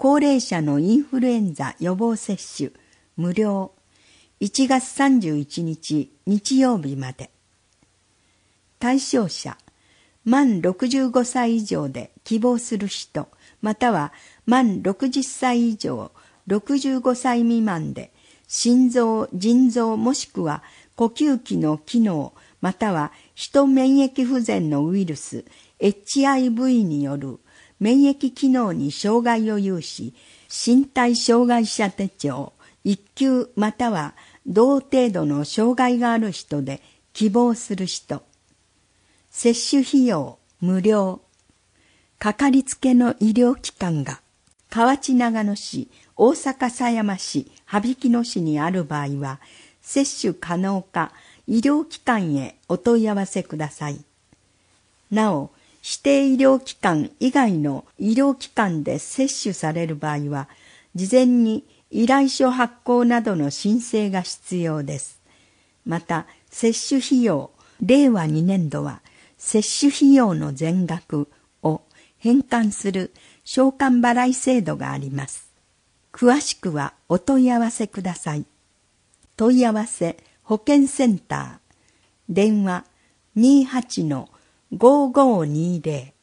高齢者のインフルエンザ予防接種無料。1月31日日曜日まで。対象者、満65歳以上で希望する人、または満60歳以上、65歳未満で、心臓、腎臓もしくは呼吸器の機能、または人免疫不全のウイルス、HIV による免疫機能に障害を有し、身体障害者手帳、1級または同程度の障害がある人で希望する人。接種費用無料。かかりつけの医療機関が河内長野市、大阪狭山市、羽曳野市にある場合は、接種可能か医療機関へお問い合わせください。なお、指定医療機関以外の医療機関で接種される場合は、事前に依頼書発行などの申請が必要です。また、接種費用、令和2年度は、接種費用の全額を返還する償還払い制度があります。詳しくはお問い合わせください。問い合わせ保健センター。電話 28-5520